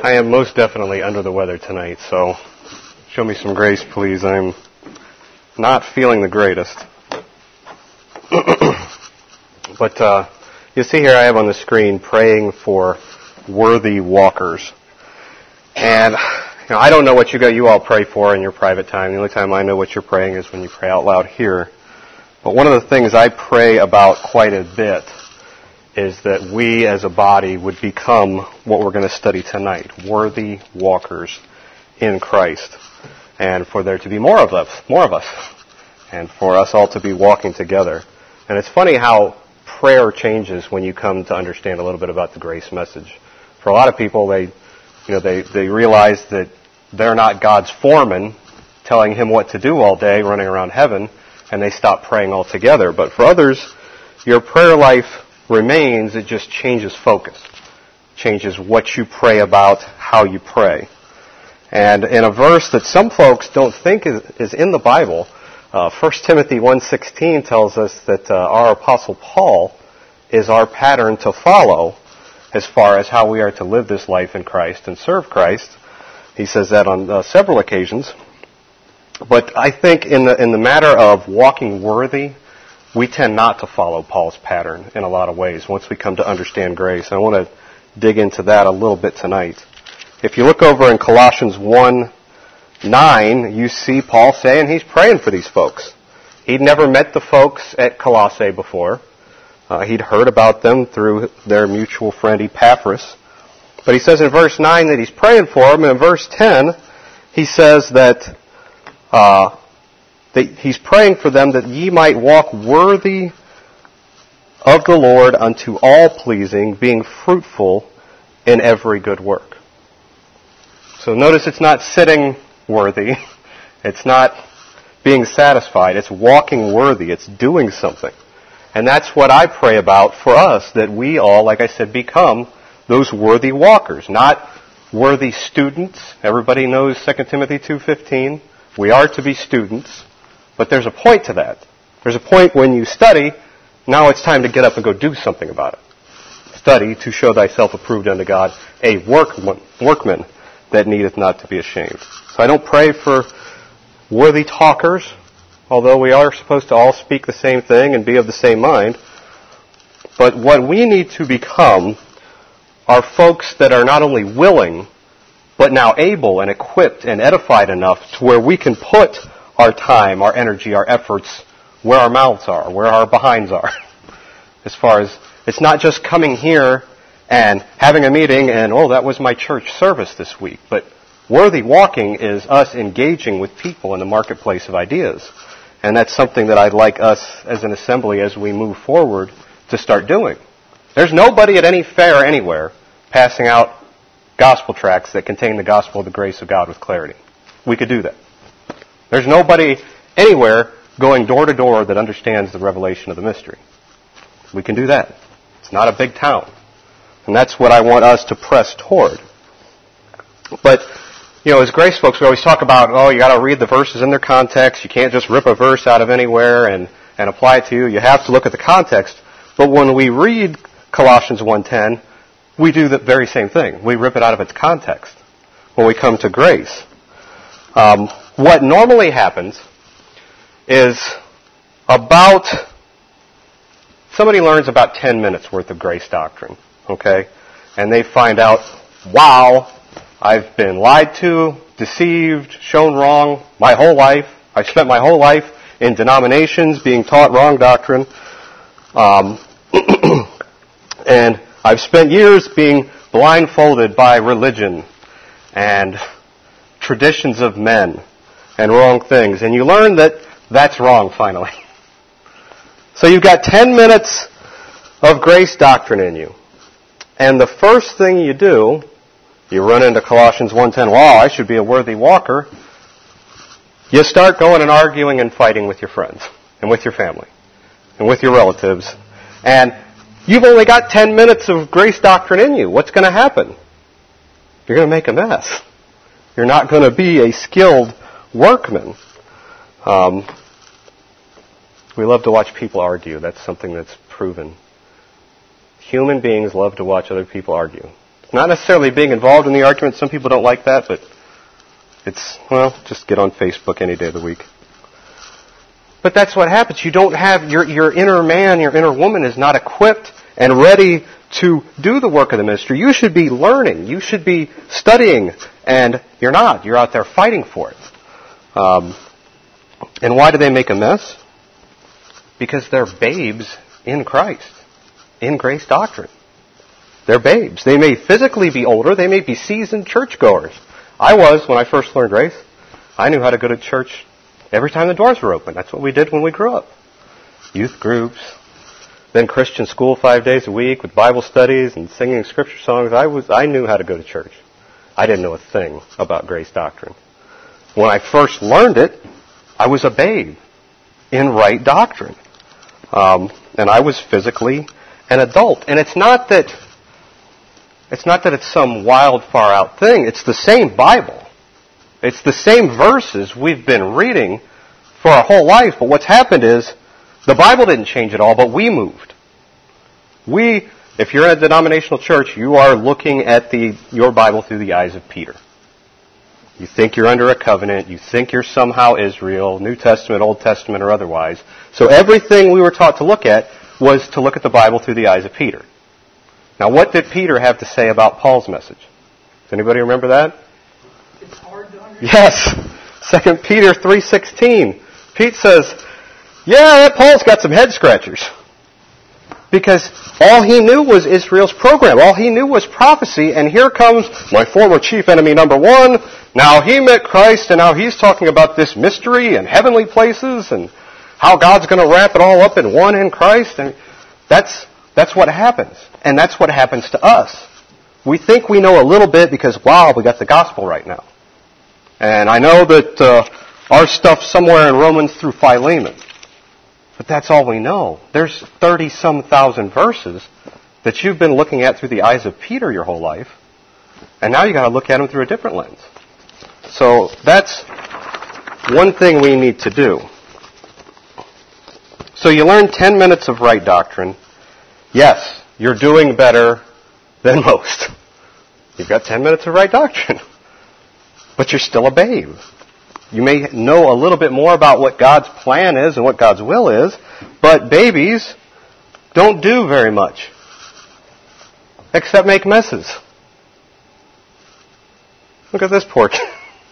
I am most definitely under the weather tonight, so show me some grace, please. I'm not feeling the greatest. But you see here I have on the screen praying for worthy walkers. And I don't know what you all pray for in your private time. The only time I know what you're praying is when you pray out loud here. But one of the things I pray about quite a bit is that we as a body would become what we're going to study tonight, worthy walkers in Christ. And for there to be more of us, and for us all to be walking together. And it's funny how prayer changes when you come to understand a little bit about the grace message. For a lot of people, they realize that they're not God's foreman telling him what to do all day, running around heaven, and they stop praying altogether. But for others, your prayer life remains, it just changes focus. Changes what you pray about, how you pray. And in a verse that some folks don't think is in the Bible, 1 Timothy 1:16 tells us that our Apostle Paul is our pattern to follow as far as how we are to live this life in Christ and serve Christ. He says that on several occasions. But I think in the matter of walking worthy, we tend not to follow Paul's pattern in a lot of ways once we come to understand grace. I want to dig into that a little bit tonight. If you look over in Colossians 1:9, you see Paul saying he's praying for these folks. He'd never met the folks at Colossae before. He'd heard about them through their mutual friend Epaphras. But he says in verse 9 that he's praying for them, and in verse 10 he says that he's praying for them that ye might walk worthy of the Lord unto all pleasing, being fruitful in every good work. So notice it's not sitting worthy. It's not being satisfied. It's walking worthy. It's doing something. And that's what I pray about for us, that we all, like I said, become those worthy walkers, not worthy students. Everybody knows 2 Timothy 2:15. We are to be students. But there's a point to that. There's a point when you study, now it's time to get up and go do something about it. Study to show thyself approved unto God, a workman that needeth not to be ashamed. So I don't pray for worthy talkers, although we are supposed to all speak the same thing and be of the same mind. But what we need to become are folks that are not only willing, but now able and equipped and edified enough to where we can put our time, our energy, our efforts where our mouths are, where our behinds are. As far as, it's not just coming here and having a meeting and, oh, that was my church service this week. But worthy walking is us engaging with people in the marketplace of ideas. And that's something that I'd like us as an assembly, as we move forward, to start doing. There's nobody at any fair anywhere passing out gospel tracts that contain the gospel of the grace of God with clarity. We could do that. There's nobody anywhere going door to door that understands the revelation of the mystery. We can do that. It's not a big town. And that's what I want us to press toward. But, as grace folks, we always talk about, you got to read the verses in their context. You can't just rip a verse out of anywhere and apply it to you. You have to look at the context. But when we read Colossians 1:10, we do the very same thing. We rip it out of its context when we come to grace. What normally happens is somebody learns about 10 minutes worth of grace doctrine, okay? And they find out, wow, I've been lied to, deceived, shown wrong my whole life. I've spent my whole life in denominations being taught wrong doctrine. And I've spent years being blindfolded by religion and traditions of men and wrong things. And you learn that that's wrong finally. So you've got 10 minutes of grace doctrine in you. And the first thing you do, you run into Colossians 1:10, wow, I should be a worthy walker. You start going and arguing and fighting with your friends and with your family and with your relatives. And you've only got 10 minutes of grace doctrine in you. What's going to happen? You're going to make a mess. You're not going to be a skilled workman. We love to watch people argue. That's something that's proven. Human beings love to watch other people argue. Not necessarily being involved in the argument. Some people don't like that, but it's, well, just get on Facebook any day of the week. But that's what happens. You don't have, your inner man, your inner woman is not equipped and ready to do the work of the ministry. You should be learning. You should be studying, and you're not. You're out there fighting for it. And why do they make a mess? Because they're babes in Christ, in grace doctrine. They're babes. They may physically be older. They may be seasoned churchgoers. I was, when I first learned grace, I knew how to go to church every time the doors were open. That's what we did when we grew up. Youth groups, then Christian school 5 days a week with Bible studies and singing scripture songs. I knew how to go to church. I didn't know a thing about grace doctrine. When I first learned it, I was a babe in right doctrine. And I was physically an adult. And it's not that it's some wild, far out thing. It's the same Bible. It's the same verses we've been reading for our whole life. But what's happened is the Bible didn't change at all, but we moved. If you're in a denominational church, you are looking at your Bible through the eyes of Peter. You think you're under a covenant. You think you're somehow Israel, New Testament, Old Testament, or otherwise. So everything we were taught to look at was to look at the Bible through the eyes of Peter. Now, what did Peter have to say about Paul's message? Does anybody remember that? It's hard to understand. Yes. 2 Peter 3:16. Pete says, yeah, Paul's got some head scratchers. Because all he knew was Israel's program. All he knew was prophecy. And here comes my former chief enemy number one. Now he met Christ, and now he's talking about this mystery and heavenly places and how God's going to wrap it all up in one in Christ. And that's what happens. And that's what happens to us. We think we know a little bit because, wow, we got the gospel right now. And I know that our stuff's somewhere in Romans through Philemon. But that's all we know. There's 30-some thousand verses that you've been looking at through the eyes of Peter your whole life. And now you've got to look at them through a different lens. So that's one thing we need to do. So you learn 10 minutes of right doctrine. Yes, you're doing better than most. You've got 10 minutes of right doctrine. But you're still a babe. You may know a little bit more about what God's plan is and what God's will is, but babies don't do very much except make messes. Look at this poor kid.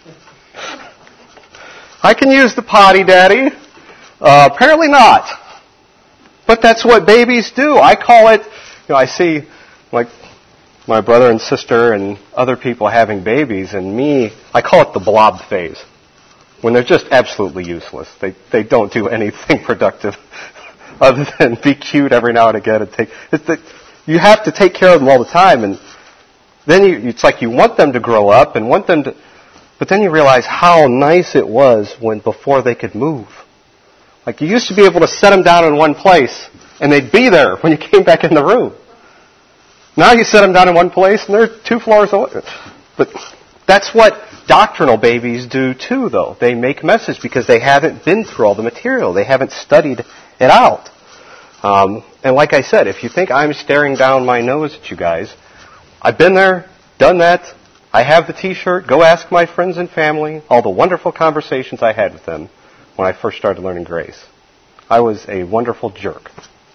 I can use the potty, Daddy. Apparently not. But that's what babies do. I call it, I see like my brother and sister and other people having babies, and me, I call it the blob phase. When they're just absolutely useless. They don't do anything productive other than be cute every now and again. You have to take care of them all the time, and then it's like you want them to grow up and want them to, but then you realize how nice it was before they could move. Like you used to be able to set them down in one place and they'd be there when you came back in the room. Now you set them down in one place and they're 2 floors away. But that's what doctrinal babies do too, though. They make messes because they haven't been through all the material. They haven't studied it out. And like I said, if you think I'm staring down my nose at you guys, I've been there, done that. I have the T-shirt. Go ask my friends and family all the wonderful conversations I had with them when I first started learning grace. I was a wonderful jerk.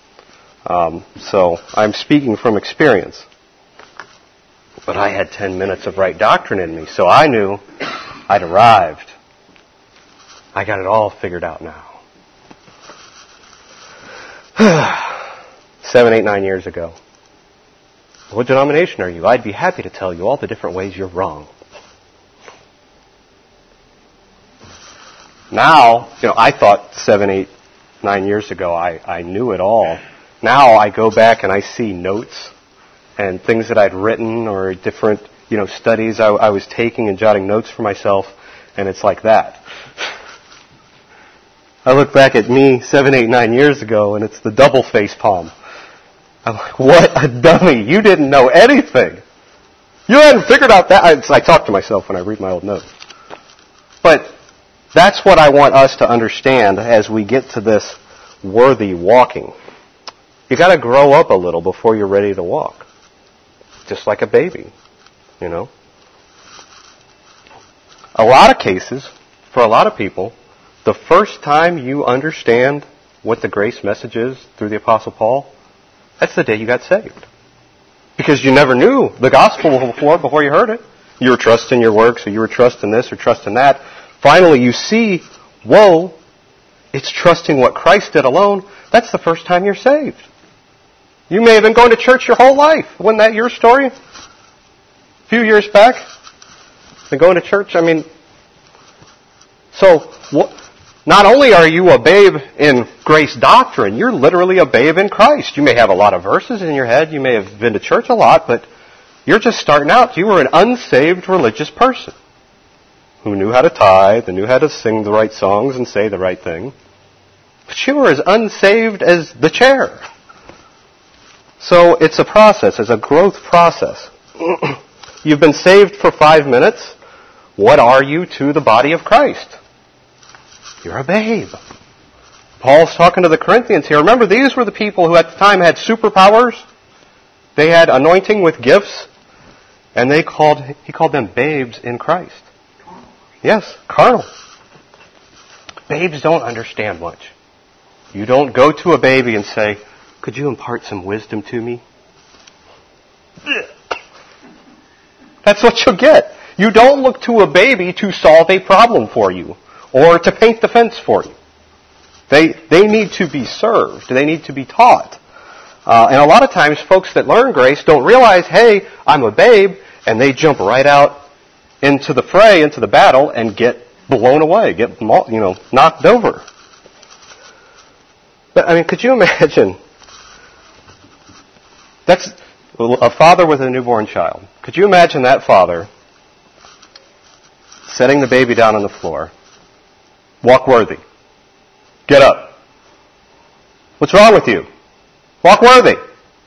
So I'm speaking from experience. But I had 10 minutes of right doctrine in me, so I knew I'd arrived. I got it all figured out now. 7, 8, 9 years ago. What denomination are you? I'd be happy to tell you all the different ways you're wrong. Now, I thought 7, 8, 9 years ago I knew it all. Now I go back and I see notes and things that I'd written or different, studies I was taking and jotting notes for myself, and it's like that. I look back at me 7, 8, 9 years ago, and it's the double face palm. I'm like, what a dummy. You didn't know anything. You hadn't figured out that. I talk to myself when I read my old notes. But that's what I want us to understand as we get to this worthy walking. You got to grow up a little before you're ready to walk. just like a baby, you know. A lot of cases, for a lot of people, the first time you understand what the grace message is through the Apostle Paul, that's the day you got saved. Because you never knew the gospel before you heard it. You were trusting your works, or you were trusting this, or trusting that. Finally, you see, whoa, it's trusting what Christ did alone. That's the first time you're saved. You may have been going to church your whole life. Wasn't that your story? A few years back? Been going to church? I mean, so not only are you a babe in grace doctrine, you're literally a babe in Christ. You may have a lot of verses in your head. You may have been to church a lot, but you're just starting out. You were an unsaved religious person who knew how to tithe and knew how to sing the right songs and say the right thing. But you were as unsaved as the chair. So it's a process. It's a growth process. You've been saved for 5 minutes. What are you to the body of Christ? You're a babe. Paul's talking to the Corinthians here. Remember, these were the people who at the time had superpowers. They had anointing with gifts. And he called them babes in Christ. Yes, carnal. Babes don't understand much. You don't go to a baby and say, could you impart some wisdom to me? That's what you'll get. You don't look to a baby to solve a problem for you or to paint the fence for you. They need to be served. They need to be taught. And a lot of times folks that learn grace don't realize, hey, I'm a babe, and they jump right out into the fray, into the battle, and get blown away, get knocked over. But, I mean, could you imagine? That's a father with a newborn child. Could you imagine that father setting the baby down on the floor? Walk worthy. Get up. What's wrong with you? Walk worthy.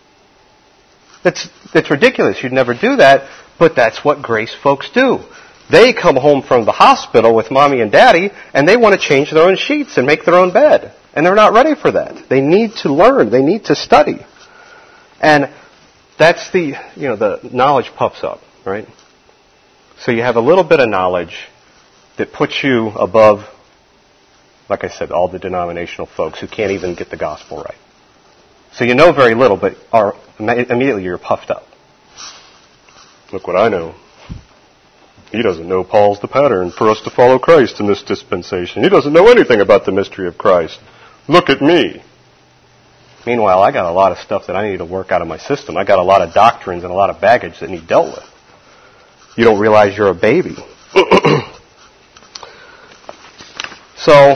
It's ridiculous. You'd never do that, but that's what grace folks do. They come home from the hospital with mommy and daddy, and they want to change their own sheets and make their own bed. And they're not ready for that. They need to learn. They need to study. And that's the knowledge puffs up, right? So you have a little bit of knowledge that puts you above, like I said, all the denominational folks who can't even get the gospel right. So you know very little, but immediately you're puffed up. Look what I know. He doesn't know Paul's the pattern for us to follow Christ in this dispensation. He doesn't know anything about the mystery of Christ. Look at me. Meanwhile, I got a lot of stuff that I need to work out of my system. I got a lot of doctrines and a lot of baggage that need dealt with. You don't realize you're a baby. So,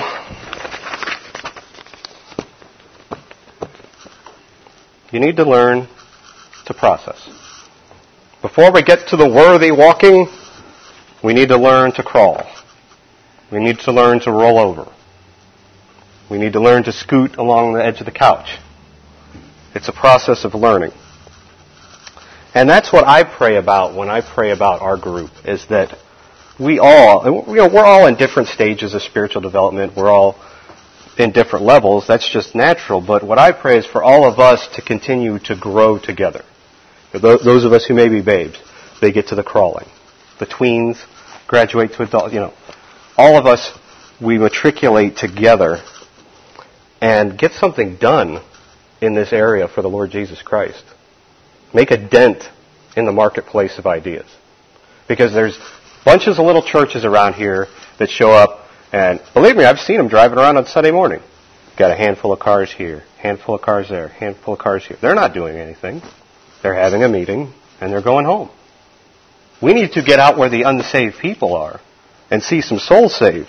you need to learn to process. Before we get to the worthy walking, we need to learn to crawl. We need to learn to roll over. We need to learn to scoot along the edge of the couch. It's a process of learning. And that's what I pray about when I pray about our group, is that we're all in different stages of spiritual development. We're all in different levels. That's just natural. But what I pray is for all of us to continue to grow together. Those of us who may be babes, they get to the crawling. The tweens graduate to adult. All of us, we matriculate together and get something done in this area for the Lord Jesus Christ. Make a dent in the marketplace of ideas. Because there's bunches of little churches around here that show up, and believe me, I've seen them driving around on Sunday morning. Got a handful of cars here, handful of cars there, handful of cars here. They're not doing anything. They're having a meeting, and they're going home. We need to get out where the unsaved people are and see some souls saved.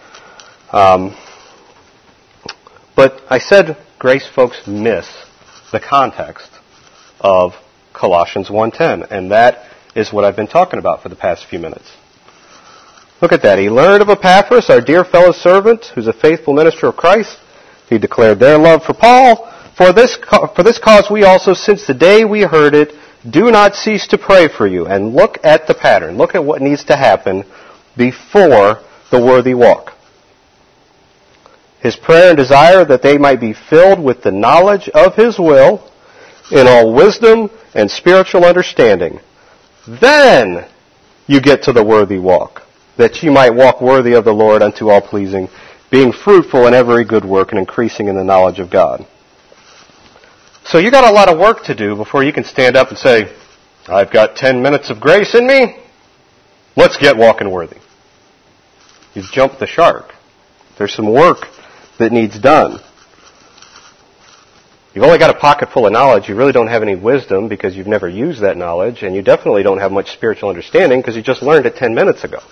But I said grace folks miss the context of Colossians 1:10, and that is what I've been talking about for the past few minutes. Look at that. He learned of Epaphras, our dear fellow servant, who's a faithful minister of Christ. He declared their love for Paul. For this cause we also, since the day we heard it, do not cease to pray for you. And look at the pattern. Look at what needs to happen before the worthy walk. His prayer and desire that they might be filled with the knowledge of His will, in all wisdom and spiritual understanding, then you get to the worthy walk, that you might walk worthy of the Lord unto all pleasing, being fruitful in every good work and increasing in the knowledge of God. So you got a lot of work to do before you can stand up and say, I've got 10 minutes of grace in me. Let's get walking worthy. You've jumped the shark. There's some work that needs done. You've only got a pocket full of knowledge. You really don't have any wisdom because you've never used that knowledge, and you definitely don't have much spiritual understanding because you just learned it 10 minutes ago.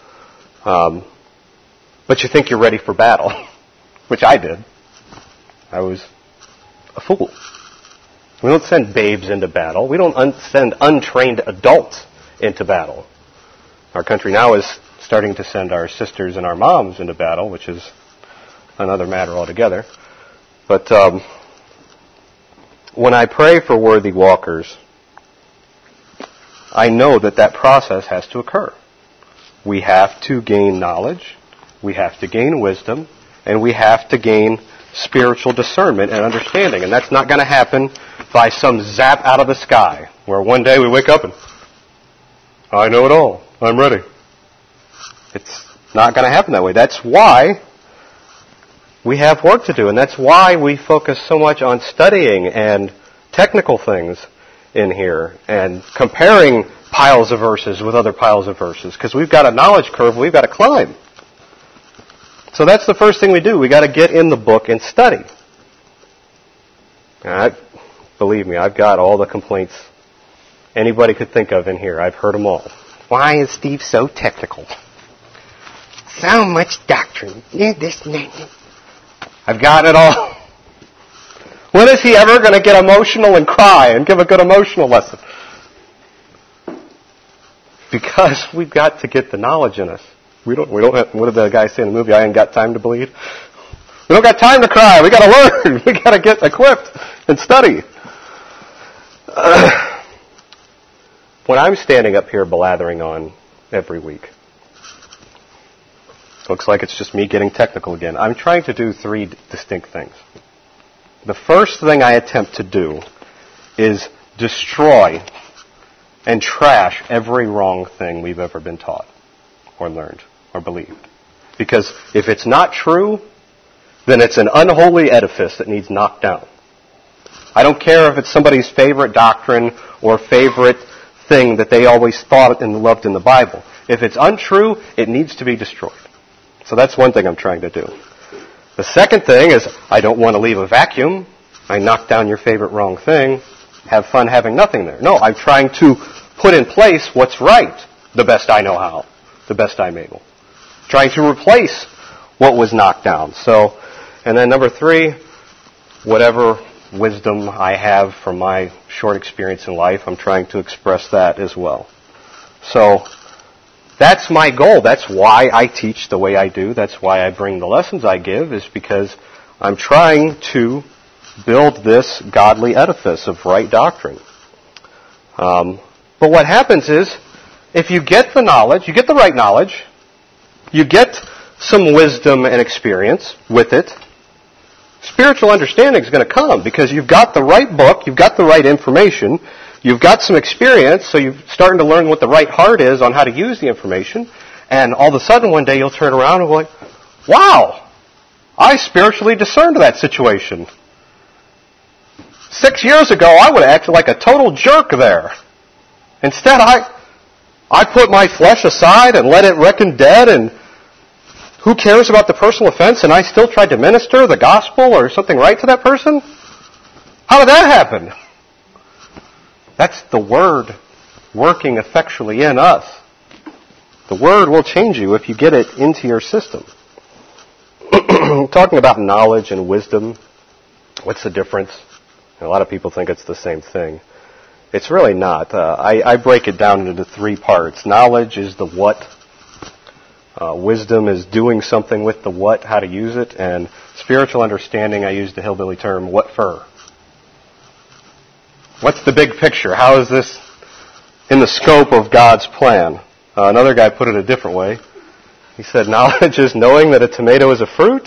But you think you're ready for battle, which I did. I was a fool. We don't send babes into battle. We don't send untrained adults into battle. Our country now is starting to send our sisters and our moms into battle, which is another matter altogether. But when I pray for worthy walkers, I know that process has to occur. We have to gain knowledge, we have to gain wisdom, and we have to gain spiritual discernment and understanding. And that's not going to happen by some zap out of the sky, where one day we wake up and, I know it all, I'm ready. It's not going to happen that way. That's why we have work to do, and that's why we focus so much on studying and technical things in here and comparing piles of verses with other piles of verses, because we've got a knowledge curve we've got to climb. So that's the first thing we do. We've got to get in the book and study. Believe me, I've got all the complaints anybody could think of in here. I've heard them all. Why is Steve so technical? So much doctrine. This and that. I've got it all. When is he ever going to get emotional and cry and give a good emotional lesson? Because we've got to get the knowledge in us. We don't have, what did the guy say in the movie? I ain't got time to bleed. We don't got time to cry. We got to learn. We got to get equipped and study. When I'm standing up here blathering on every week, looks like it's just me getting technical again. I'm trying to do three distinct things. The first thing I attempt to do is destroy and trash every wrong thing we've ever been taught or learned or believed. Because if it's not true, then it's an unholy edifice that needs knocked down. I don't care if it's somebody's favorite doctrine or favorite thing that they always thought and loved in the Bible. If it's untrue, it needs to be destroyed. So that's one thing I'm trying to do. The second thing is I don't want to leave a vacuum. I knock down your favorite wrong thing. Have fun having nothing there. No, I'm trying to put in place what's right the best I know how, the best I'm able. Trying to replace what was knocked down. So, and then number three, whatever wisdom I have from my short experience in life, I'm trying to express that as well. So, that's my goal. That's why I teach the way I do. That's why I bring the lessons I give, is because I'm trying to build this godly edifice of right doctrine. But what happens is, if you get the knowledge, you get the right knowledge, you get some wisdom and experience with it, spiritual understanding is going to come because you've got the right book, you've got the right information, you've got some experience, so you're starting to learn what the right heart is on how to use the information, and all of a sudden one day you'll turn around and go like, wow, I spiritually discerned that situation. 6 years ago, I would have acted like a total jerk there. Instead, I put my flesh aside and let it reckon dead, and who cares about the personal offense, and I still tried to minister the gospel or something right to that person? How did that happen? That's the Word working effectually in us. The Word will change you if you get it into your system. Talking about knowledge and wisdom, what's the difference? A lot of people think it's the same thing. It's really not. I break it down into 3 parts. Knowledge is the what. Wisdom is doing something with the what, how to use it. And spiritual understanding, I use the hillbilly term, what for. What's the big picture? How is this in the scope of God's plan? Another guy put it a different way. He said, knowledge is knowing that a tomato is a fruit.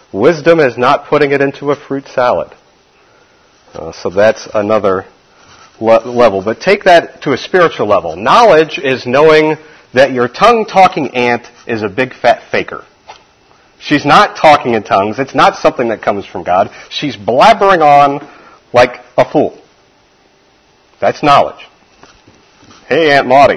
Wisdom is not putting it into a fruit salad. So that's another level, but take that to a spiritual level. Knowledge is knowing that your tongue-talking aunt is a big fat faker. She's not talking in tongues. It's not something that comes from God. She's blabbering on like a fool. That's knowledge. Hey, Aunt Maudie.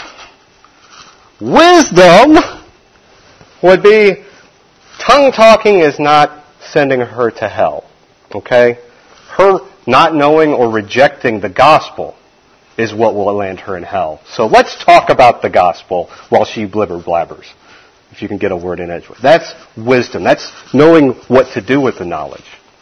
Wisdom would be tongue-talking is not sending her to hell. Okay? Her not knowing or rejecting the gospel is what will land her in hell. So let's talk about the gospel while she blibber blabbers. If you can get a word in edgewise. That's wisdom. That's knowing what to do with the knowledge.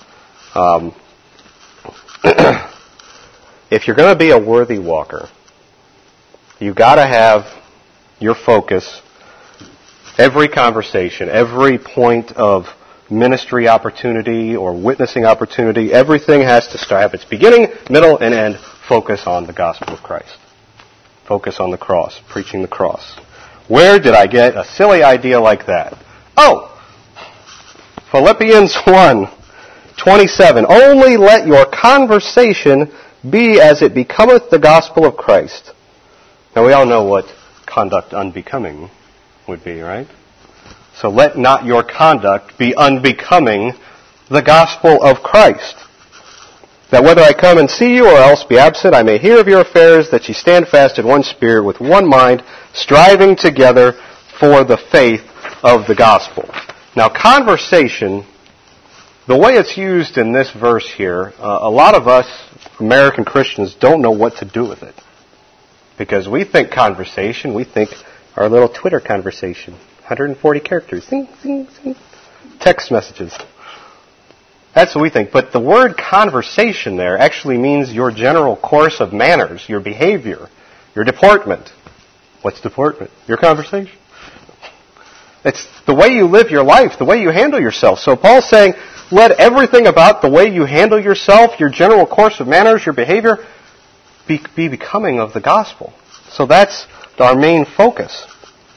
If you're going to be a worthy walker, you've got to have your focus, every conversation, every point of ministry opportunity or witnessing opportunity, everything has to start, have its beginning, middle, and end, focus on the gospel of Christ. Focus on the cross, preaching the cross. Where did I get a silly idea like that? Oh! Philippians 1:27. Only let your conversation be as it becometh the gospel of Christ. Now we all know what conduct unbecoming would be, right? So let not your conduct be unbecoming the gospel of Christ. That whether I come and see you or else be absent, I may hear of your affairs, that ye stand fast in one spirit, with one mind, striving together for the faith of the gospel. Now, conversation, the way it's used in this verse here, a lot of us American Christians don't know what to do with it. Because we think conversation, we think our little Twitter conversation, 140 characters, zing, zing, zing, text messages. That's what we think. But the word conversation there actually means your general course of manners, your behavior, your deportment. What's deportment? Your conversation. It's the way you live your life, the way you handle yourself. So Paul's saying, let everything about the way you handle yourself, your general course of manners, your behavior, be becoming of the gospel. So that's our main focus.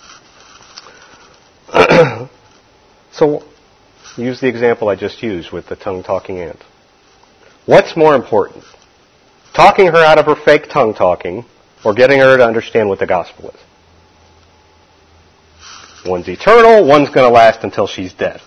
So, use the example I just used with the tongue-talking ant. What's more important? Talking her out of her fake tongue-talking or getting her to understand what the gospel is? One's eternal, one's going to last until she's dead.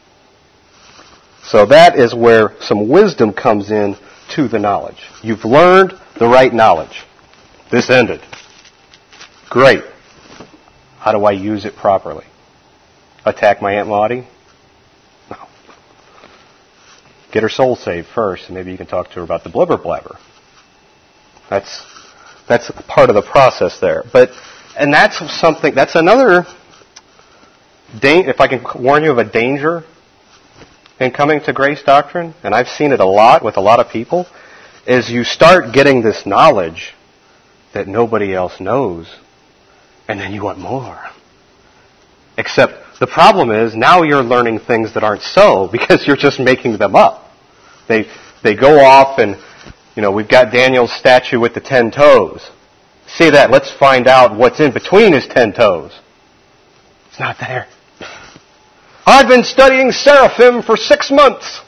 So that is where some wisdom comes in to the knowledge. You've learned the right knowledge. This ended. Great. How do I use it properly? Attack my Aunt Maudie? No. Get her soul saved first, and maybe you can talk to her about the blibber blabber. That's part of the process there. And that's another, if I can warn you of a danger in coming to grace doctrine, and I've seen it a lot with a lot of people, is you start getting this knowledge that nobody else knows, and then you want more. Except the problem is now you're learning things that aren't so because you're just making them up. They go off and, we've got Daniel's statue with the 10 toes. See that? Let's find out what's in between his 10 toes. It's not there. I've been studying seraphim for 6 months.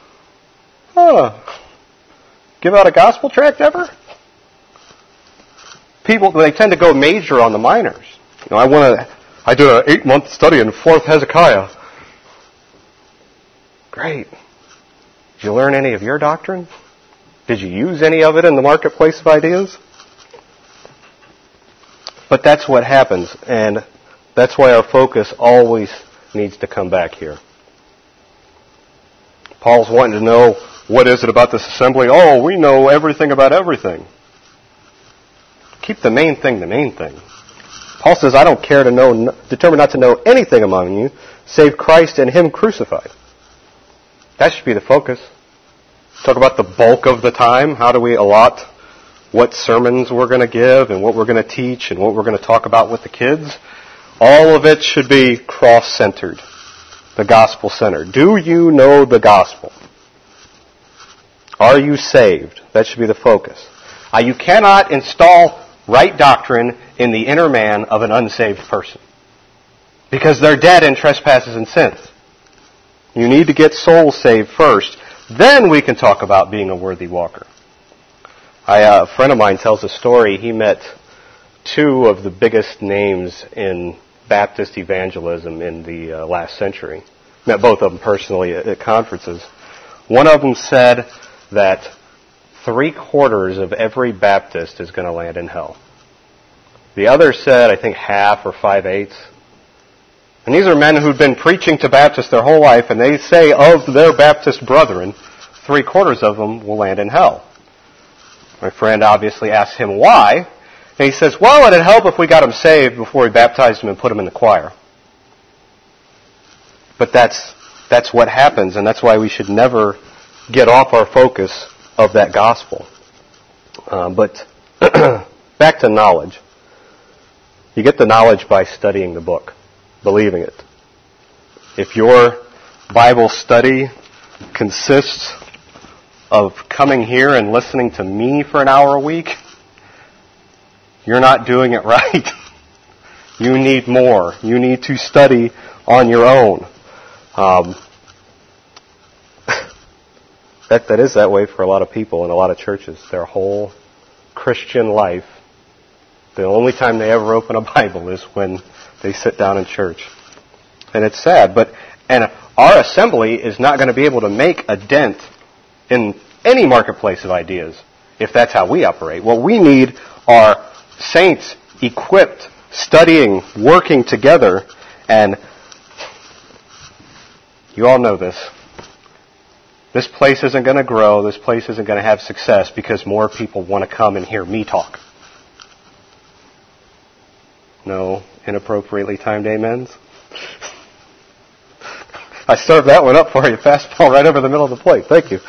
Give out a gospel tract ever? People, they tend to go major on the minors. I did an 8-month study in 4th Hezekiah. Great. Did you learn any of your doctrine? Did you use any of it in the marketplace of ideas? But that's what happens, and that's why our focus always needs to come back here. Paul's wanting to know, what is it about this assembly? Oh, we know everything about everything. Keep the main thing the main thing. Paul says, I don't care to know, determined not to know anything among you, save Christ and Him crucified. That should be the focus. Talk about the bulk of the time. How do we allot what sermons we're going to give and what we're going to teach and what we're going to talk about with the kids? All of it should be cross-centered, the gospel-centered. Do you know the gospel? Are you saved? That should be the focus. You cannot install right doctrine in the inner man of an unsaved person because they're dead in trespasses and sins. You need to get souls saved first. Then we can talk about being a worthy walker. A friend of mine tells a story. He met two of the biggest names in Baptist evangelism in the last century. Met both of them personally at conferences. One of them said that 3/4 of every Baptist is going to land in hell. The other said, I think, half or 5/8. And these are men who'd been preaching to Baptists their whole life, and they say of their Baptist brethren, 3/4 of them will land in hell. My friend obviously asks him why, and he says, well, it'd help if we got them saved before we baptized them and put them in the choir. But that's what happens, and that's why we should never get off our focus of that gospel. But back to knowledge. You get the knowledge by studying the book, believing it. If your Bible study consists of coming here and listening to me for an hour a week, you're not doing it right. You need more. You need to study on your own. That is that way for a lot of people in a lot of churches. Their whole Christian life, the only time they ever open a Bible is when they sit down in church. And it's sad, and our assembly is not going to be able to make a dent in any marketplace of ideas if that's how we operate. What we need are saints equipped, studying, working together, and you all know this. This place isn't going to grow, this place isn't going to have success because more people want to come and hear me talk. No inappropriately timed amens? I served that one up for you. Fastball right over the middle of the plate. Thank you.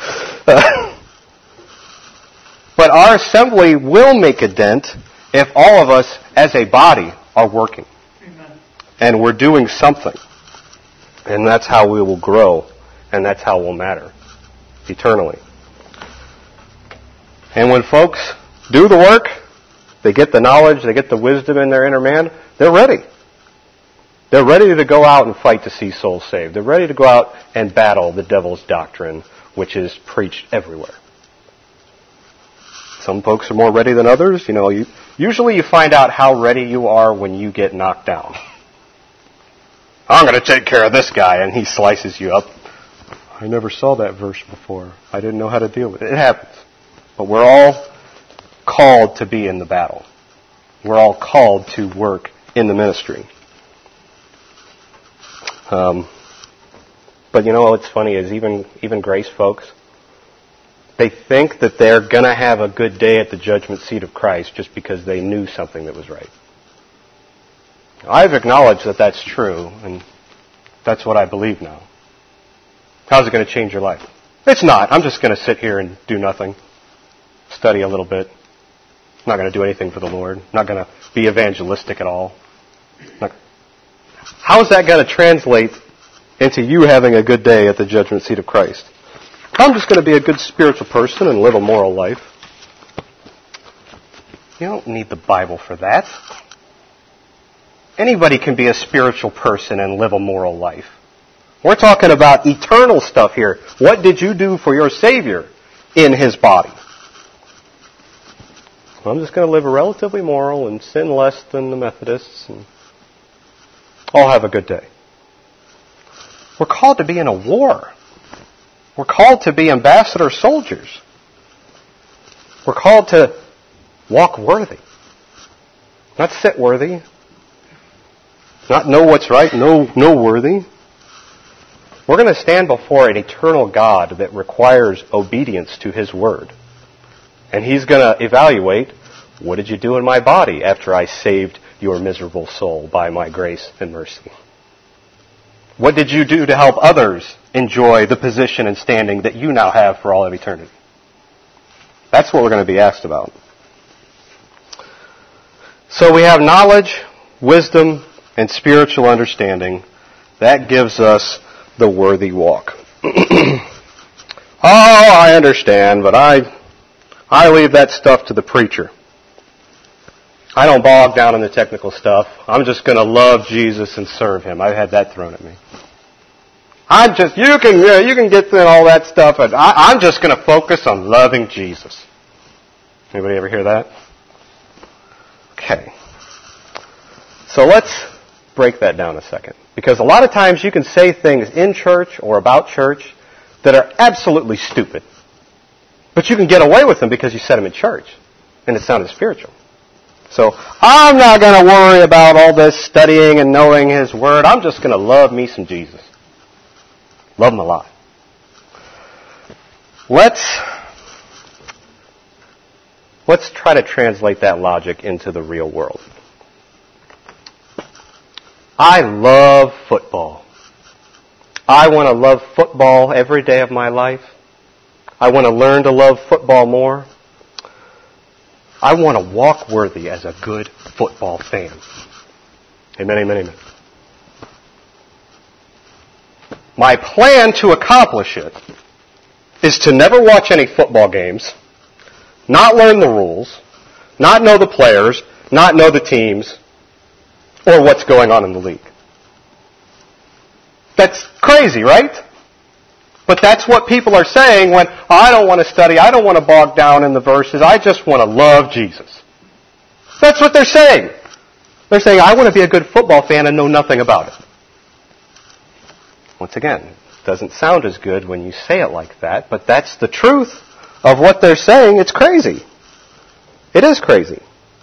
But our assembly will make a dent if all of us as a body are working. Amen. And we're doing something. And that's how we will grow. And that's how we'll matter eternally. And when folks do the work, they get the knowledge, they get the wisdom in their inner man, they're ready. They're ready to go out and fight to see souls saved. They're ready to go out and battle the devil's doctrine, which is preached everywhere. Some folks are more ready than others. Usually you find out how ready you are when you get knocked down. I'm going to take care of this guy, and he slices you up. I never saw that verse before. I didn't know how to deal with it. It happens. But we're all called to be in the battle. We're all called to work in the ministry. But what's funny is even Grace folks, they think that they're going to have a good day at the judgment seat of Christ just because they knew something that was right. I've acknowledged that that's true, and that's what I believe now. How's it going to change your life? It's not. I'm just going to sit here and do nothing. Study a little bit. I'm not going to do anything for the Lord. I'm not going to be evangelistic at all. How is that going to translate into you having a good day at the judgment seat of Christ? I'm just going to be a good spiritual person and live a moral life. You don't need the Bible for that. Anybody can be a spiritual person and live a moral life. We're talking about eternal stuff here. What did you do for your Savior in His body? Well, I'm just going to live a relatively moral and sin less than the Methodists, and I'll have a good day. We're called to be in a war. We're called to be ambassador soldiers. We're called to walk worthy. Not sit worthy. Not know what's right, know worthy. We're going to stand before an eternal God that requires obedience to His Word. And He's going to evaluate, what did you do in my body after I saved your miserable soul by my grace and mercy? What did you do to help others enjoy the position and standing that you now have for all of eternity? That's what we're going to be asked about. So we have knowledge, wisdom, and spiritual understanding. That gives us the worthy walk. I understand, but I leave that stuff to the preacher. I don't bog down in the technical stuff. I'm just going to love Jesus and serve Him. I've had that thrown at me. You can get through all that stuff, and I'm just going to focus on loving Jesus. Anybody ever hear that? Okay. So let's break that down a second. Because a lot of times you can say things in church or about church that are absolutely stupid. But you can get away with them because you said them in church. And it sounded spiritual. So, I'm not going to worry about all this studying and knowing His Word. I'm just going to love me some Jesus. Love Him a lot. Let's try to translate that logic into the real world. I love football. I want to love football every day of my life. I want to learn to love football more. I want to walk worthy as a good football fan. Amen, amen, amen. My plan to accomplish it is to never watch any football games, not learn the rules, not know the players, not know the teams, or what's going on in the league. That's crazy, right? But that's what people are saying when, I don't want to study, I don't want to bog down in the verses, I just want to love Jesus. That's what they're saying. They're saying, I want to be a good football fan and know nothing about it. Once again, it doesn't sound as good when you say it like that, but that's the truth of what they're saying. It's crazy. It is crazy.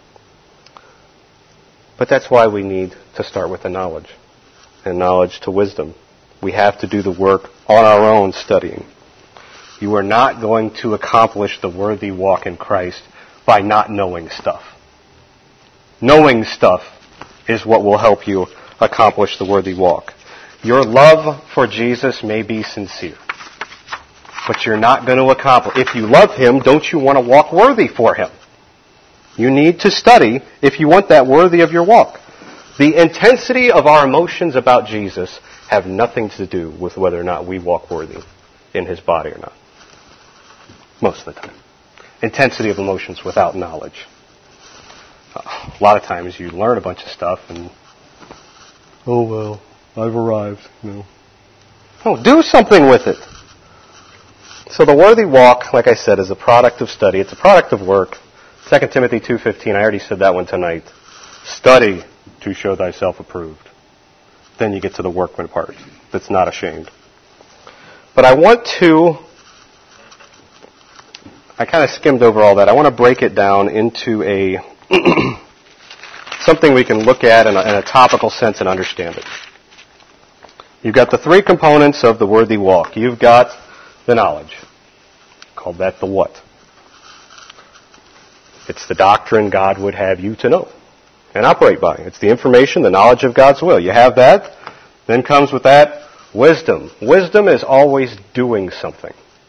But that's why we need to start with the knowledge, and knowledge to wisdom. We have to do the work on our own studying. You are not going to accomplish the worthy walk in Christ by not knowing stuff. Knowing stuff is what will help you accomplish the worthy walk. Your love for Jesus may be sincere, but you're not going to accomplish. If you love Him, don't you want to walk worthy for Him? You need to study if you want that worthy of your walk. The intensity of our emotions about Jesus have nothing to do with whether or not we walk worthy in His body or not. Most of the time. Intensity of emotions without knowledge. A lot of times you learn a bunch of stuff and, oh well, I've arrived. No. No, do something with it. So the worthy walk, like I said, is a product of study. It's a product of work. 2 Timothy 2:15, I already said that one tonight. Study to show thyself approved. Then you get to the workman part that's not ashamed. But I kind of skimmed over all that. I want to break it down into a something we can look at in a topical sense and understand it. You've got the three components of the worthy walk. You've got the knowledge. Called that the what. It's the doctrine God would have you to know and operate by. It's the information, the knowledge of God's will. You have that. Then comes with that wisdom. Wisdom is always doing something.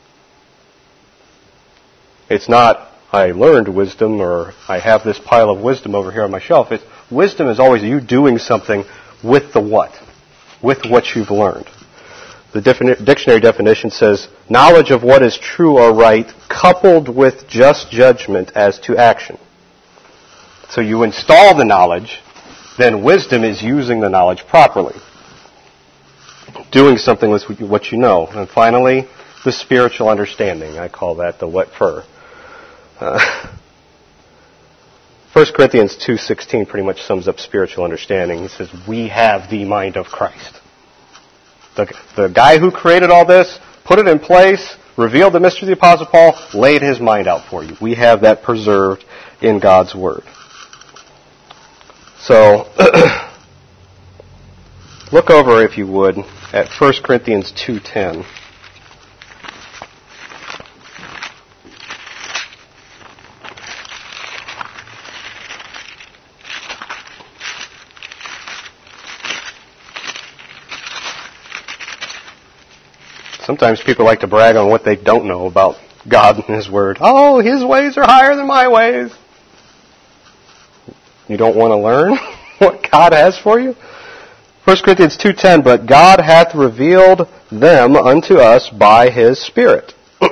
It's not, I learned wisdom or I have this pile of wisdom over here on my shelf. Wisdom is always you doing something with the what, with what you've learned. The dictionary definition says, knowledge of what is true or right coupled with just judgment as to action. So you install the knowledge, then wisdom is using the knowledge properly. Doing something with what you know. And finally, the spiritual understanding. I call that the what for. 1 Corinthians 2:16 pretty much sums up spiritual understanding. He says, we have the mind of Christ. The guy who created all this, put it in place, revealed the mystery of the Apostle Paul, laid his mind out for you. We have that preserved in God's Word. So, look over, if you would, at 1 Corinthians 2:10. Sometimes people like to brag on what they don't know about God and His Word. Oh, His ways are higher than my ways. You don't want to learn what God has for you? 1 Corinthians 2:10, but God hath revealed them unto us by His Spirit.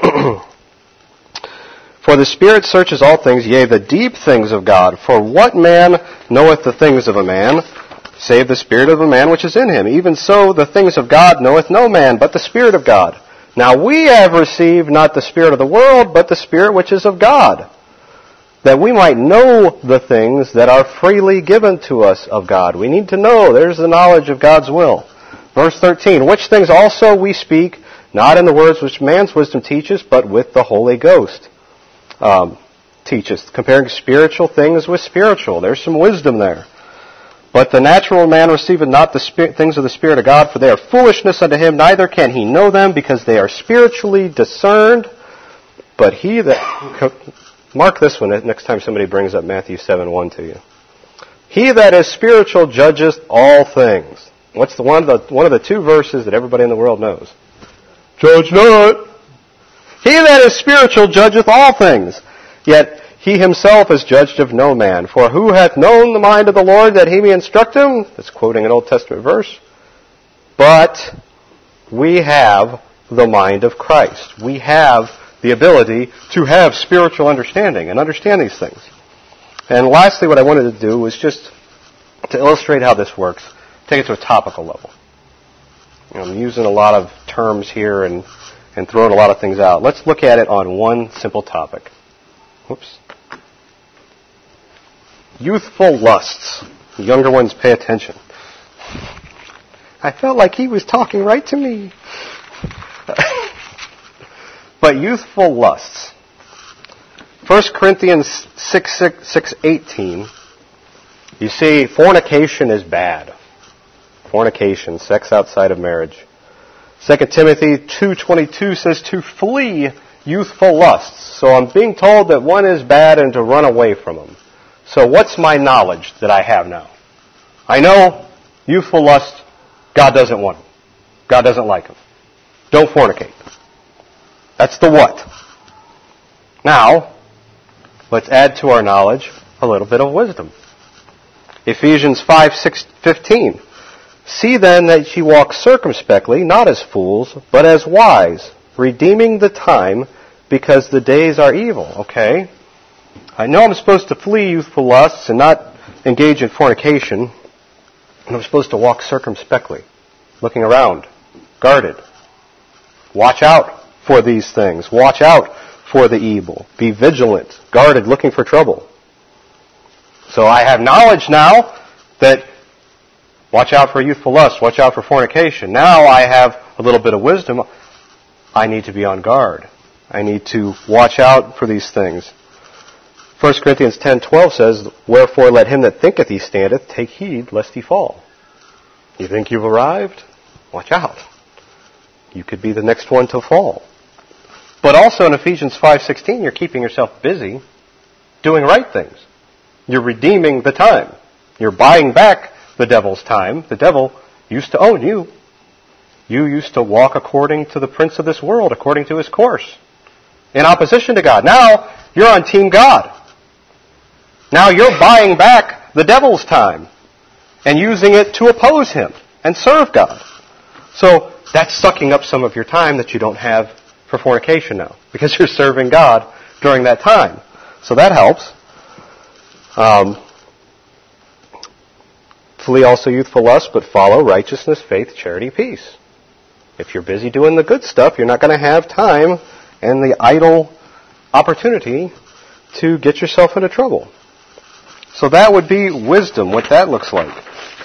For the Spirit searches all things, yea, the deep things of God. For what man knoweth the things of a man, save the Spirit of a man which is in him? Even so, the things of God knoweth no man, but the Spirit of God. Now we have received not the spirit of the world, but the Spirit which is of God, that we might know the things that are freely given to us of God. We need to know. There's the knowledge of God's will. Verse 13, which things also we speak, not in the words which man's wisdom teaches, but with the Holy Ghost teaches. Comparing spiritual things with spiritual. There's some wisdom there. But the natural man receiveth not the things of the Spirit of God, for they are foolishness unto him, neither can he know them, because they are spiritually discerned. But he that... Mark this one next time somebody brings up Matthew 7:1 to you. He that is spiritual judgeth all things. What's one of the two verses that everybody in the world knows? Judge not. He that is spiritual judgeth all things. Yet he himself is judged of no man. For who hath known the mind of the Lord that he may instruct him? That's quoting an Old Testament verse. But we have the mind of Christ. We have the ability to have spiritual understanding and understand these things. And lastly, what I wanted to do was just to illustrate how this works, take it to a topical level. I'm using a lot of terms here and throwing a lot of things out. Let's look at it on one simple topic. Whoops. Youthful lusts. The younger ones, pay attention. I felt like he was talking right to me. But youthful lusts. 1 Corinthians 6:18. You see, fornication is bad. Fornication, sex outside of marriage. 2 Timothy 2:22 says to flee youthful lusts. So I'm being told that one is bad and to run away from them. So what's my knowledge that I have now? I know youthful lust, God doesn't want them. God doesn't like them. Don't fornicate. That's the what. Now, let's add to our knowledge a little bit of wisdom. Ephesians 5:15. See then that ye walk circumspectly, not as fools, but as wise, redeeming the time, because the days are evil. Okay? I know I'm supposed to flee youthful lusts and not engage in fornication, and I'm supposed to walk circumspectly, looking around, guarded. Watch out for these things. Watch out for the evil. Be vigilant, guarded, looking for trouble. So I have knowledge now that watch out for youthful lust, watch out for fornication. Now I have a little bit of wisdom. I need to be on guard. I need to watch out for these things. 1 Corinthians 10:12 says, wherefore let him that thinketh he standeth take heed lest he fall. You think you've arrived? Watch out. You could be the next one to fall. But also in Ephesians 5:16, you're keeping yourself busy doing right things. You're redeeming the time. You're buying back the devil's time. The devil used to own you. You used to walk according to the prince of this world, according to his course, in opposition to God. Now you're on Team God. Now you're buying back the devil's time and using it to oppose him and serve God. So that's sucking up some of your time that you don't have for fornication now, because you're serving God during that time. So that helps. Flee also youthful lust, but follow righteousness, faith, charity, peace. If you're busy doing the good stuff, you're not going to have time and the idle opportunity to get yourself into trouble. So that would be wisdom, what that looks like.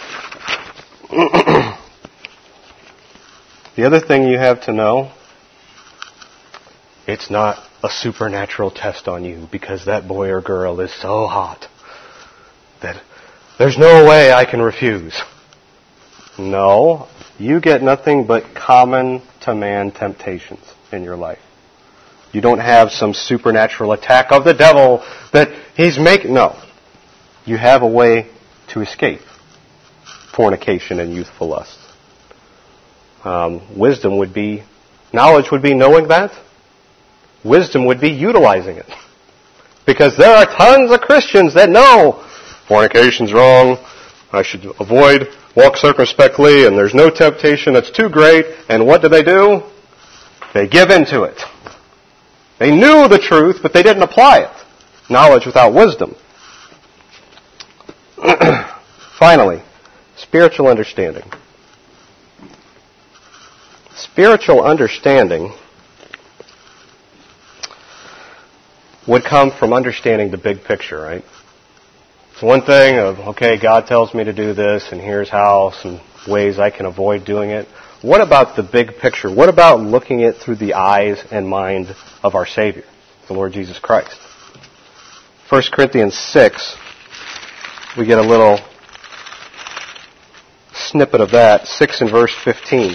The other thing you have to know, it's not a supernatural test on you because that boy or girl is so hot that there's no way I can refuse. No, you get nothing but common to man temptations in your life. You don't have some supernatural attack of the devil that he's making. No. You have a way to escape fornication and youthful lust. Wisdom would be, knowledge would be knowing that. Wisdom would be utilizing it. Because there are tons of Christians that know fornication's wrong, I should avoid, walk circumspectly, and there's no temptation that's too great. And what do? They give in to it. They knew the truth, but they didn't apply it. Knowledge without wisdom. Finally, spiritual understanding. Spiritual understanding would come from understanding the big picture, right? It's one thing of, okay, God tells me to do this, and here's how, some ways I can avoid doing it. What about the big picture? What about looking it through the eyes and mind of our Savior, the Lord Jesus Christ? 1 Corinthians 6, we get a little snippet of that, 6 and verse 15.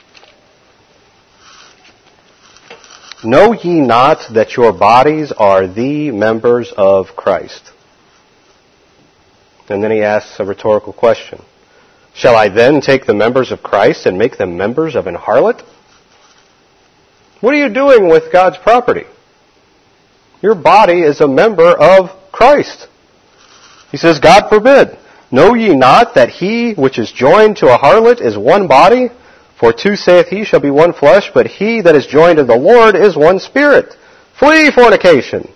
Know ye not that your bodies are the members of Christ? And then he asks a rhetorical question. Shall I then take the members of Christ and make them members of an harlot? What are you doing with God's property? Your body is a member of Christ. He says, God forbid. Know ye not that he which is joined to a harlot is one body? For two saith he shall be one flesh, but he that is joined to the Lord is one spirit. Flee fornication.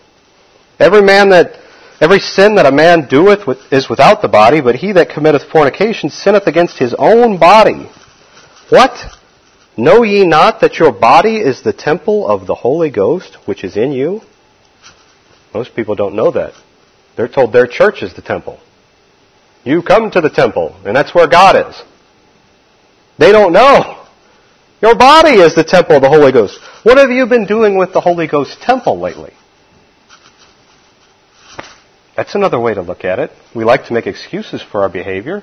Every sin that a man doeth is without the body, but he that committeth fornication sinneth against his own body. What? Know ye not that your body is the temple of the Holy Ghost, which is in you? Most people don't know that. They're told their church is the temple. You come to the temple, and that's where God is. They don't know. Your body is the temple of the Holy Ghost. What have you been doing with the Holy Ghost temple lately? That's another way to look at it. We like to make excuses for our behavior.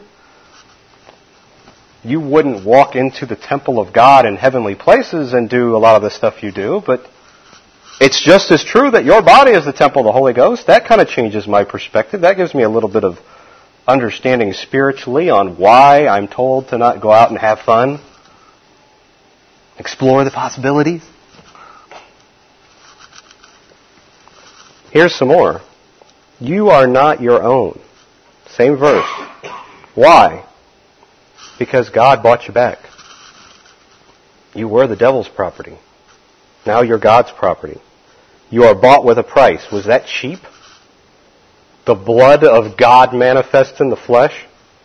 You wouldn't walk into the temple of God in heavenly places and do a lot of the stuff you do, but it's just as true that your body is the temple of the Holy Ghost. That kind of changes my perspective. That gives me a little bit of understanding spiritually on why I'm told to not go out and have fun. Explore the possibilities. Here's some more. You are not your own. Same verse. Why? Because God bought you back. You were the devil's property. Now you're God's property. You are bought with a price. Was that cheap? The blood of God manifest in the flesh?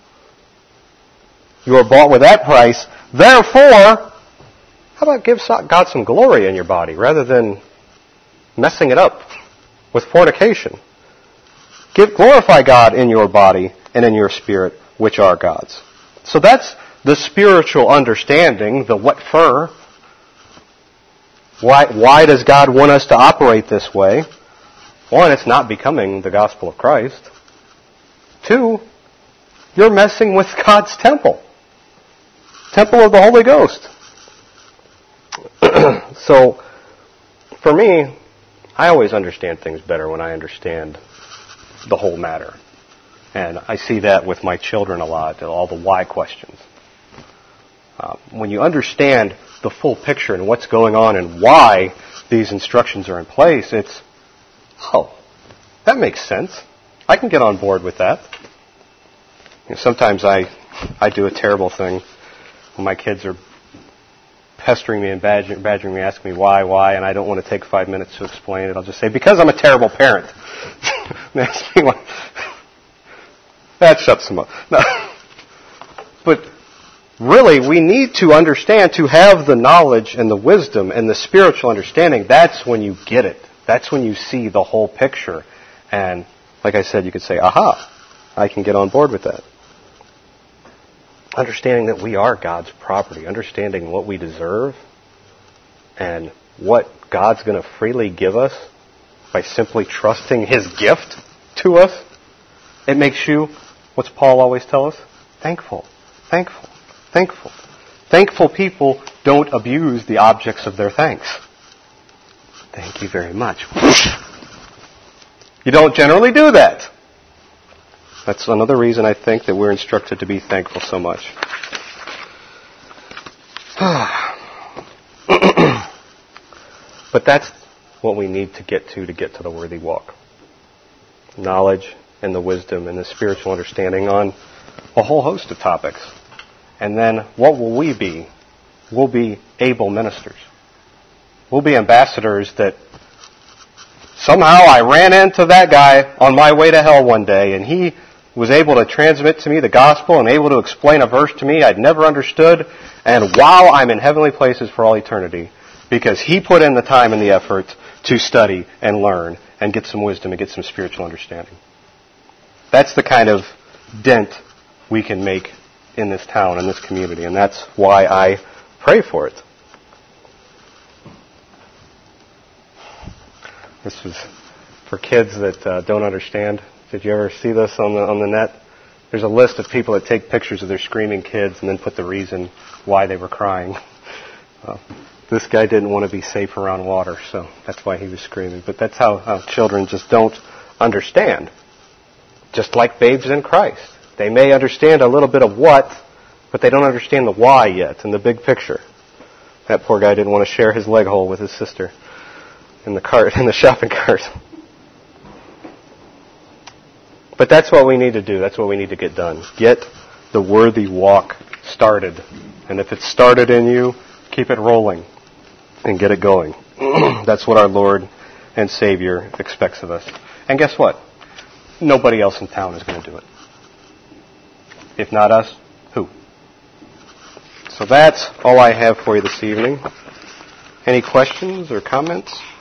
You are bought with that price. Therefore, how about give God some glory in your body rather than messing it up with fornication? Glorify God in your body and in your spirit, which are God's. So that's the spiritual understanding, the what for. Why does God want us to operate this way? One, it's not becoming the gospel of Christ. Two, you're messing with God's temple. Temple of the Holy Ghost. So, for me, I always understand things better when I understand the whole matter. And I see that with my children a lot, all the why questions. When you understand the full picture and what's going on and why these instructions are in place, it's, oh, that makes sense. I can get on board with that. Sometimes I do a terrible thing when my kids are pestering me and badgering me, asking me why, and I don't want to take 5 minutes to explain it. I'll just say, because I'm a terrible parent. They ask me why. That shuts them up. No. But really, we need to understand, to have the knowledge and the wisdom and the spiritual understanding. That's when you get it. That's when you see the whole picture. And like I said, you could say, aha, I can get on board with that. Understanding that we are God's property, understanding what we deserve and what God's going to freely give us by simply trusting His gift to us. It makes you, what's Paul always tell us? Thankful, thankful, thankful. Thankful people don't abuse the objects of their thanks. Thank you very much. You don't generally do that. That's another reason I think that we're instructed to be thankful so much. But that's what we need to get to the worthy walk. Knowledge and the wisdom and the spiritual understanding on a whole host of topics. And then what will we be? We'll be able ministers. We'll be ambassadors that somehow I ran into that guy on my way to hell one day, and he was able to transmit to me the gospel and able to explain a verse to me I'd never understood, and wow, I'm in heavenly places for all eternity because he put in the time and the effort to study and learn and get some wisdom and get some spiritual understanding. That's the kind of dent we can make in this town, in this community, and that's why I pray for it. This was for kids that don't understand. Did you ever see this on the net? There's a list of people that take pictures of their screaming kids and then put the reason why they were crying. This guy didn't want to be safe around water, so that's why he was screaming. But that's how children just don't understand. Just like babes in Christ. They may understand a little bit of what, but they don't understand the why yet in the big picture. That poor guy didn't want to share his leg hole with his sister in the shopping cart. But that's what we need to do. That's what we need to get done. Get the worthy walk started. And if it's started in you, keep it rolling and get it going. That's what our Lord and Savior expects of us. And guess what? Nobody else in town is going to do it. If not us, who? So that's all I have for you this evening. Any questions or comments?